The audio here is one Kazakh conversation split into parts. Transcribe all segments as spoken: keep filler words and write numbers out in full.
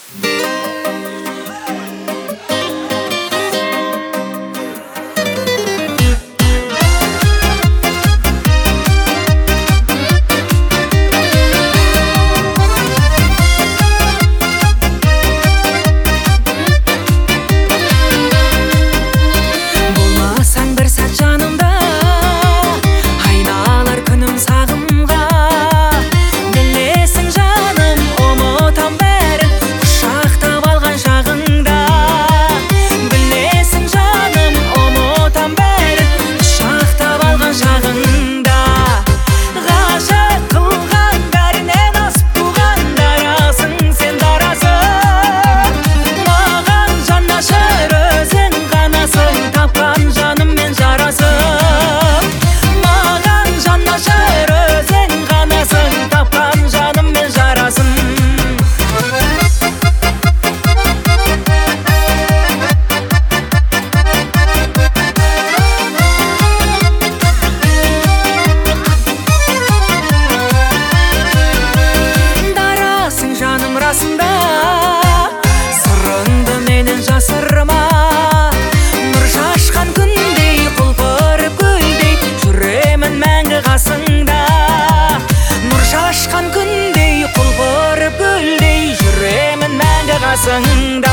Сырыңды менен жасырма, нұр шашқан күндей құлпырып гүлдей жүремін мәңгі қасыңда. Нұр шашқан күндей құлпырып гүлдей жүремін мәңгі қасыңда.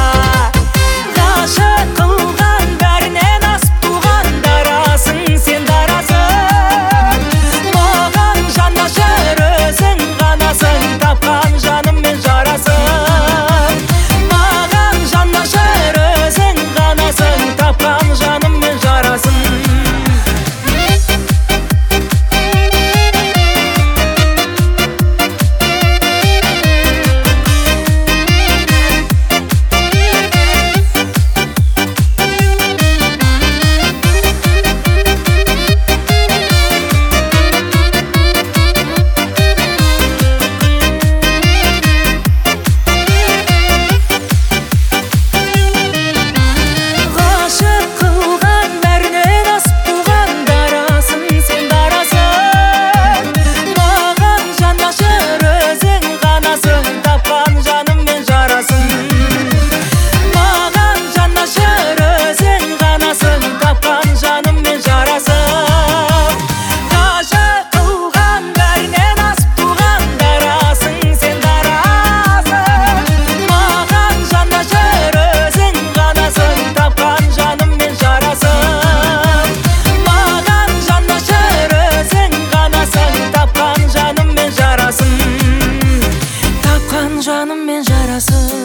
Ғашық қылған бәрінен асып туған дарасың сен, дарасың. Маған жанашыр өзің ғанасың, тапқан жаным мен жарасың. Жаным мен жарасың.